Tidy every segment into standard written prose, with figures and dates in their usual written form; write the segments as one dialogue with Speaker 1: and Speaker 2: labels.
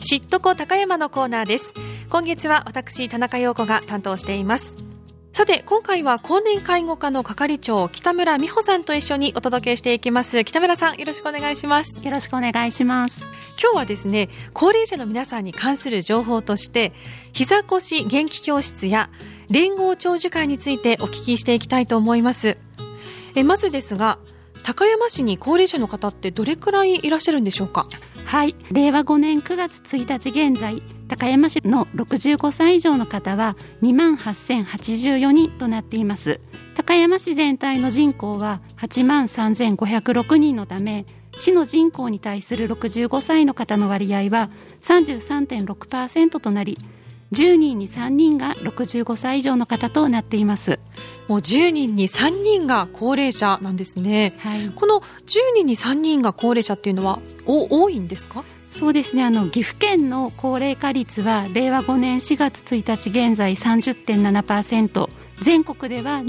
Speaker 1: 知っとこ高山のコーナーです。今月は私田中陽子が担当しています。さて今回は公認介護課の係長北村美穂さんと一緒にお届けしていきます。北村さんよろしくお願いします。
Speaker 2: よろしくお願いします。
Speaker 1: 今日はですね、高齢者の皆さんに関する情報として膝腰元気教室や連合長寿会についてお聞きしていきたいと思います。まずですが、高山市に高齢者の方ってどれくらいいらっしゃるんでしょうか？
Speaker 2: はい、令和5年9月1日現在、高山市の65歳以上の方は 28,084 人となっています。高山市全体の人口は 83,506 人のため、市の人口に対する65歳の方の割合は 33.6% となり、10人に3人が65歳以上の方となっています。
Speaker 1: もう10人に3人が高齢者なんですね、はい、この10人に3人が高齢者っていうのは多いんですか？
Speaker 2: そうですね、岐阜県の高齢化率は令和5年4月1日現在 30.7%、 全国では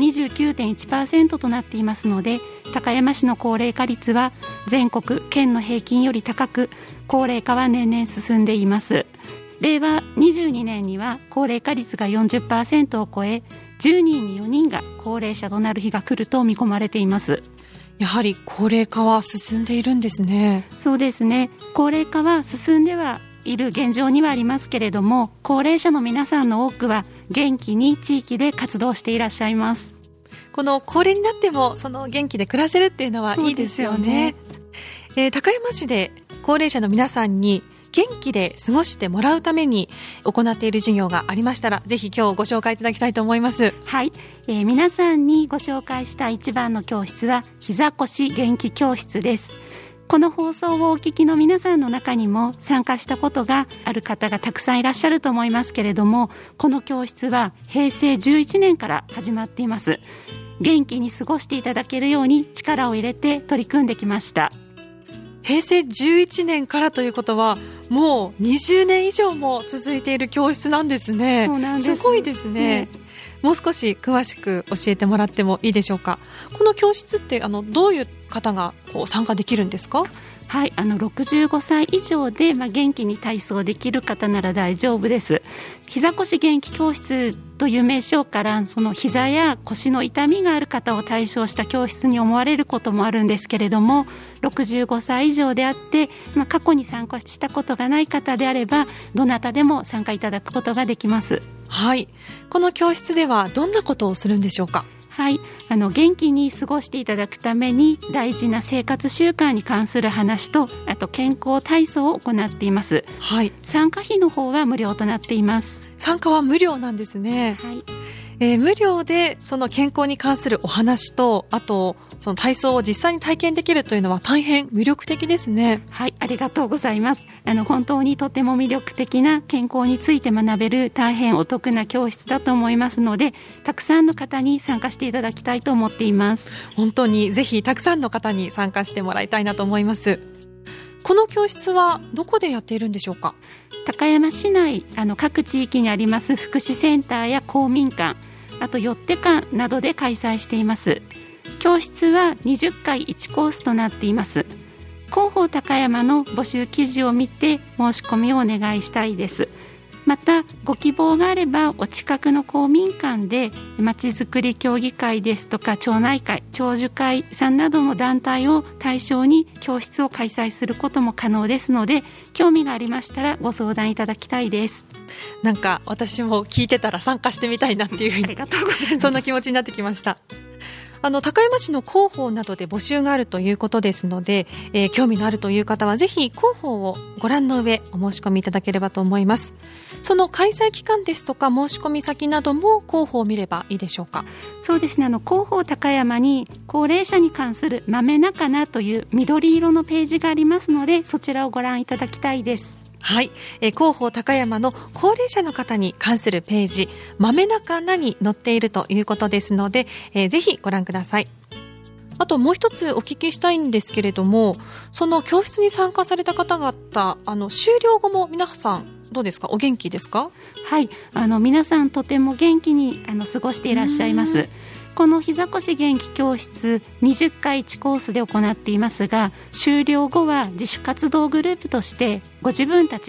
Speaker 2: 29.1% となっていますので、高山市の高齢化率は全国県の平均より高く、高齢化は年々進んでいます。令和22年には高齢化率が 40% を超え、10人に4人が高齢者となる日が来ると見込まれています。
Speaker 1: やはり高齢化は進んでいるんですね。
Speaker 2: そうですね、高齢化は進んではいる現状にはありますけれども、高齢者の皆さんの多くは元気に地域で活動していらっしゃいます。
Speaker 1: この高齢になってもその元気で暮らせるっていうのはいいですよね。高山市で高齢者の皆さんに元気で過ごしてもらうために行っている事業がありましたら、ぜひ今日ご紹介いただきたいと思います。
Speaker 2: はい、皆さんにご紹介した一番の教室は膝腰元気教室です。この放送をお聞きの皆さんの中にも参加したことがある方がたくさんいらっしゃると思いますけれども、この教室は平成11年から始まっています。元気に過ごしていただけるように力を入れて取り組んできました。
Speaker 1: 平成11年からということはもう20年以上も続いている教室なんですね。
Speaker 2: そうなんです。
Speaker 1: すごいですね。もう少し詳しく教えてもらってもいいでしょうか？この教室ってどういう方が参加できるんですか？
Speaker 2: はい、65歳以上で、元気に体操できる方なら大丈夫です。膝腰元気教室という名称から、その膝や腰の痛みがある方を対象した教室に思われることもあるんですけれども、65歳以上であって、過去に参加したことがない方であれば、どなたでも参加いただくことができます。
Speaker 1: はい、この教室ではどんなことをするんでしょうか？
Speaker 2: はい、元気に過ごしていただくために大事な生活習慣に関する話と、あと健康体操を行っています。
Speaker 1: はい、
Speaker 2: 参加費の方は無料となっています。
Speaker 1: 参加は無料なんですね。
Speaker 2: はい、
Speaker 1: 無料でその健康に関するお話と、あとその体操を実際に体験できるというのは大変魅力的ですね。
Speaker 2: はい、ありがとうございます。本当にとても魅力的な健康について学べる大変お得な教室だと思いますので、たくさんの方に参加していただきたいと思っています。
Speaker 1: 本当にぜひたくさんの方に参加してもらいたいなと思います。この教室はどこでやっているんでしょうか？
Speaker 2: 高山市内各地域にあります福祉センターや公民館、あとよって館などで開催しています。教室は20回1コースとなっています。広報高山の募集記事を見て申し込みをお願いしたいです。またご希望があればお近くの公民館でまちづくり協議会ですとか町内会、長寿会さんなどの団体を対象に教室を開催することも可能ですので、興味がありましたらご相談いただきたいです。
Speaker 1: なんか私も聞いてたら参加してみたいなっていうふうに
Speaker 2: ありがとうございます。
Speaker 1: そんな気持ちになってきました。高山市の広報などで募集があるということですので、興味のあるという方はぜひ広報をご覧の上お申し込みいただければと思います。その開催期間ですとか申し込み先なども広報を見ればいいでしょうか？
Speaker 2: そうですね、広報高山に高齢者に関するまめなかなという緑色のページがありますので、そちらをご覧いただきたいです。
Speaker 1: はい、広報高山の高齢者の方に関するページ、まめなかなに載っているということですので、ぜひご覧ください。あともう一つお聞きしたいんですけれども、その教室に参加された方々、終了後も皆さんどうですか？お元気ですか？
Speaker 2: はい、皆さんとても元気に過ごしていらっしゃいます。この膝腰元気教室20回1コースで行っていますが、終了後は自主活動グループとしてご自分たちで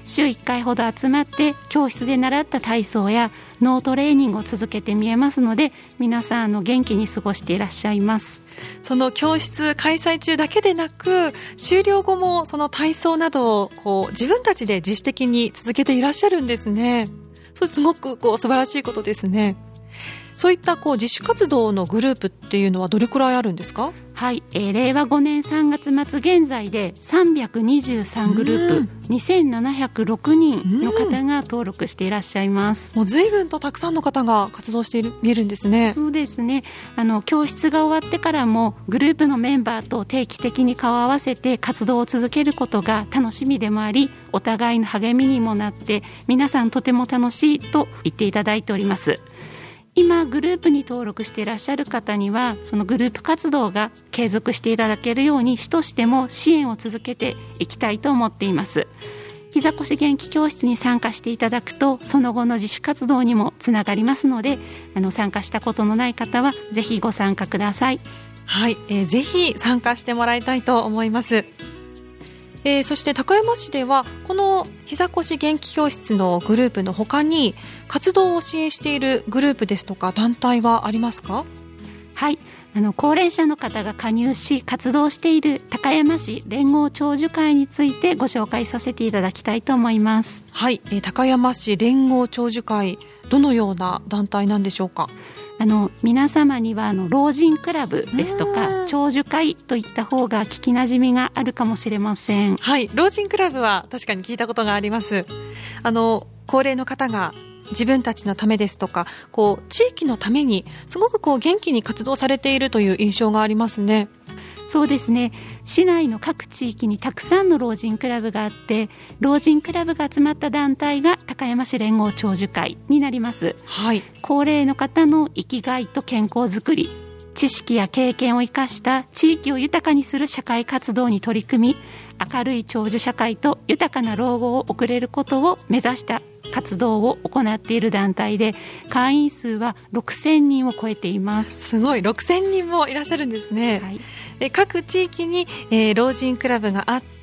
Speaker 2: 週1回ほど集まって教室で習った体操や脳トレーニングを続けてみえますので、皆さん元気に過ごしていらっしゃいます。
Speaker 1: その教室開催中だけでなく、終了後もその体操などを自分たちで自主的に続けていらっしゃるんですね。それすごく素晴らしいことですね。そういった自主活動のグループっていうのはどれくらいあるんですか？
Speaker 2: はい、令和5年3月末現在で323グループ、2706人の方が登録していらっしゃいます。
Speaker 1: もう随分とたくさんの方が活動しているんですね。
Speaker 2: そうですね。教室が終わってからもグループのメンバーと定期的に顔を合わせて活動を続けることが楽しみでもあり、お互いの励みにもなって、皆さんとても楽しいと言っていただいております。今グループに登録していらっしゃる方には、そのグループ活動が継続していただけるように、市としても支援を続けていきたいと思っています。膝腰元気教室に参加していただくと、その後の自主活動にもつながりますので、参加したことのない方はぜひご参加ください。
Speaker 1: はい、ぜひ参加してもらいたいと思います。そして高山市ではこの膝腰元気教室のグループの他に活動を支援しているグループですとか団体はありますか？
Speaker 2: はい、高齢者の方が加入し活動している高山市連合長寿会についてご紹介させていただきたいと思います。
Speaker 1: はい、高山市連合長寿会、どのような団体なんでしょうか？
Speaker 2: 皆様には老人クラブですとか長寿会といった方が聞きなじみがあるかもしれません。
Speaker 1: はい、老人クラブは確かに聞いたことがあります。高齢の方が自分たちのためですとか地域のためにすごく元気に活動されているという印象がありますね。
Speaker 2: そうですね。市内の各地域にたくさんの老人クラブがあって、老人クラブが集まった団体が高山市連合長寿会になります。
Speaker 1: はい、
Speaker 2: 高齢の方の生きがいと健康づくり、知識や経験を生かした地域を豊かにする社会活動に取り組み、明るい長寿社会と豊かな老後を送れることを目指した活動を行っている団体で、会員数は6000人を超えています。
Speaker 1: すごい、6000人もいらっしゃるんですね。はい、各地域に、老人クラブがあって、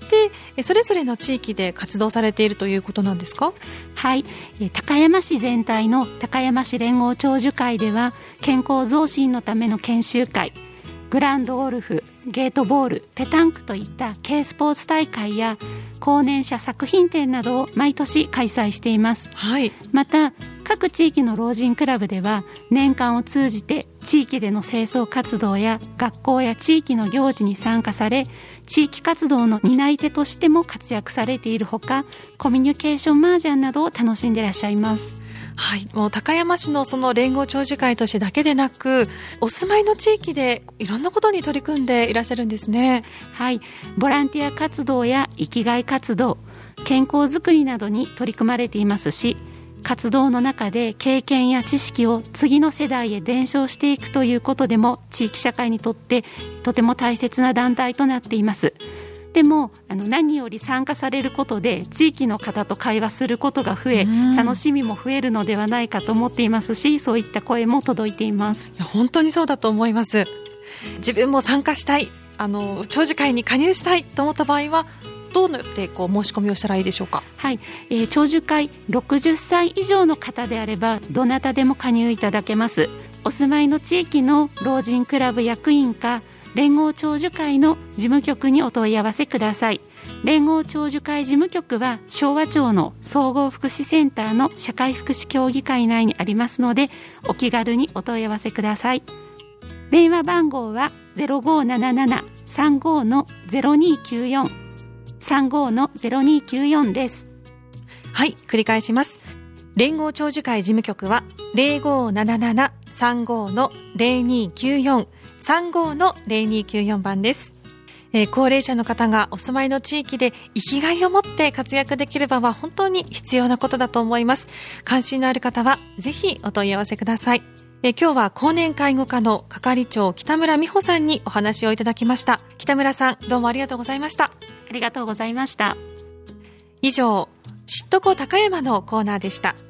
Speaker 1: それぞれの地域で活動されているということなんですか？
Speaker 2: はい、高山市全体の高山市連合長寿会では、健康増進のための研修会、グランドゴルフ、ゲートボール、ペタンクといった軽スポーツ大会や高年者作品展などを毎年開催しています。
Speaker 1: はい、
Speaker 2: また各地域の老人クラブでは年間を通じて地域での清掃活動や学校や地域の行事に参加され、地域活動の担い手としても活躍されているほか、コミュニケーションマージャンなどを楽しんでいらっしゃいます。
Speaker 1: はい、もう高山市のその連合長寿会としてだけでなく、お住まいの地域でいろんなことに取り組んでいらっしゃるんですね。
Speaker 2: はい、ボランティア活動や生きがい活動、健康づくりなどに取り組まれていますし、活動の中で経験や知識を次の世代へ伝承していくということでも、地域社会にとってとても大切な団体となっています。でも何より参加されることで地域の方と会話することが増え、楽しみも増えるのではないかと思っていますし、そういった声も届いています。
Speaker 1: いや、本当にそうだと思います。自分も参加したい、長寿会に加入したいと思った場合はどうやって申し込みをしたらいいでしょうか？
Speaker 2: はい、長寿会60歳以上の方であればどなたでも加入いただけます。お住まいの地域の老人クラブ役員か連合長寿会の事務局にお問い合わせください。連合長寿会事務局は昭和町の総合福祉センターの社会福祉協議会内にありますので、お気軽にお問い合わせください。電話番号は 0577-35-0294 35-0294 です。
Speaker 1: はい、繰り返します。連合長寿会事務局は 0577-35-0294 35-0294 番です。高齢者の方がお住まいの地域で生きがいを持って活躍できる場は本当に必要なことだと思います。関心のある方はぜひお問い合わせください。今日は高年介護課の係長北村美穂さんにお話をいただきました。北村さん、どうもありがとうございました。
Speaker 2: ありがとうございました。
Speaker 1: 以上、知っとこ高山のコーナーでした。